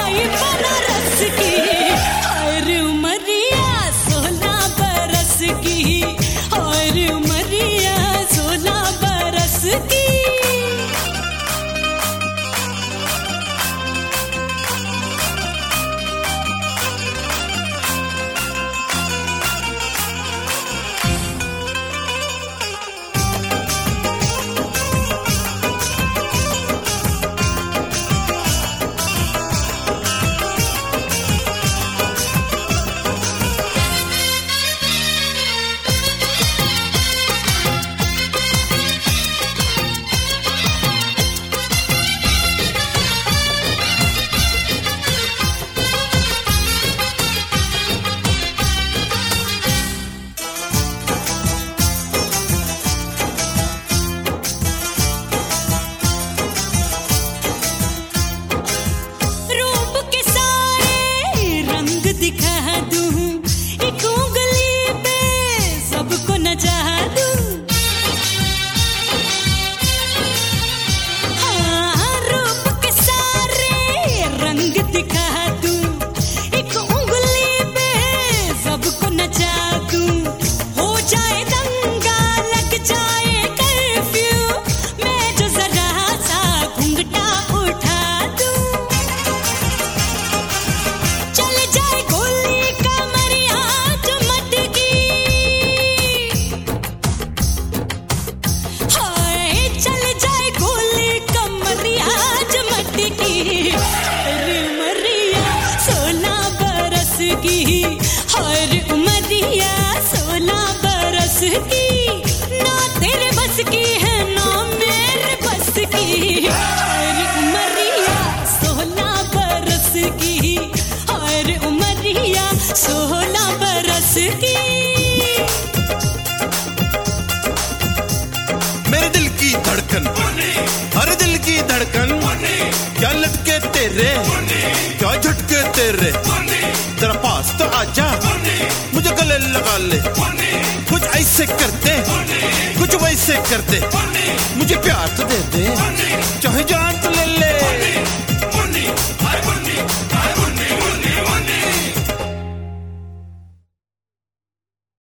आई बनारस की। और उमरिया 16 बरस की, और उमरिया 16 बरस की। दिखा दूं एक उंगली पे सबको नचा दूं। हाँ, रूप के सारे रंग दिखा दूं, एक उंगली पे सबको नचा दूं। हो जाए दंगा, लग जाए कर्फ्यू, मैं जो जरा सा घूंघटा उठा दूं। चल जाए गोली कमरिया जो मटकी, हाय चल जाए गोली कमरिया जो मटकी। अरे उमरिया 16 बरस की, और उमरिया 16 बरस की। ना तेरे बस की है ना मेरे बस की। और उमरिया 16 बरस की, और उमरिया 16 बरस की। मेरे दिल की धड़कन, हर दिल की धड़कन, क्या लटके तेरे, क्या झटके तेरे। जरा पास तो आजा, मुझे गले लगा ले। कुछ ऐसे करते, कुछ वैसे करते, मुझे प्यार तो दे दे, चाहे जान तो ले।